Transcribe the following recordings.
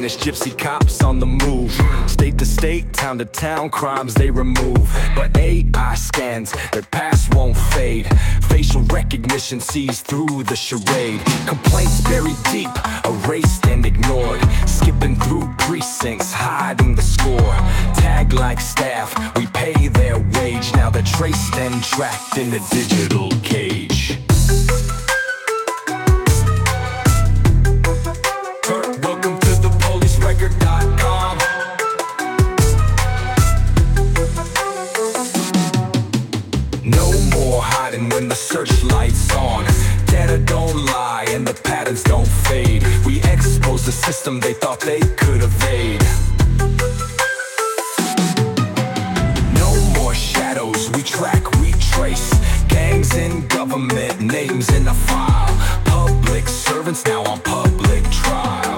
Spanish gypsy cops on the move. State to state, town to town, crimes they remove. But AI scans, their past won't fade. Facial recognition sees through the charade. Complaints buried deep, erased and ignored. Skipping through precincts, hiding the score. Tagged like staff, we pay their wage. Now they're traced and tracked in the digital cage. Welcome to the policerecord.com. No more hiding when the searchlight's on. Data don't lie and the patterns don't fade. We expose the system they thought they could evade. No more shadows, we track, we trace. Gangs in government, names in the file. Public servants now on public trial.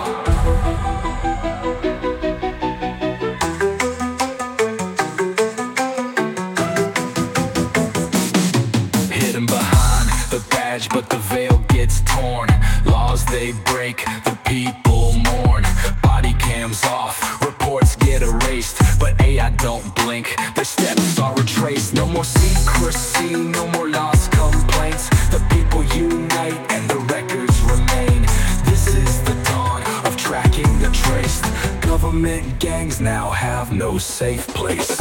Hidden behind the badge, but the veil gets torn. Laws they break, the people mourn. Body cams off, reports get erased. But AI don't blink, their steps are retraced. No more secrecy, no more lost complaints. The people unite and the records remain. This is the dawn of tracking the traced. Government gangs now have no safe place.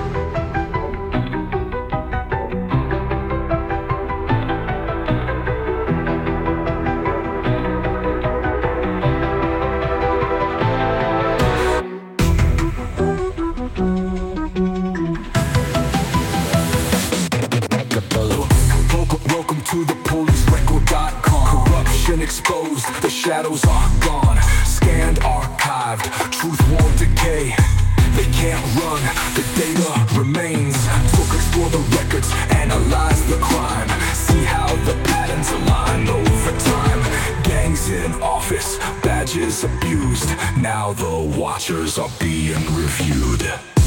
Welcome to the policerecord.com. Corruption exposed, the shadows are gone. Scanned, archived, truth won't decay. They can't run, the data remains. So explore the records, analyze the crime. See how the patterns align over time. Gangs in office, badges abused. Now the watchers are being reviewed.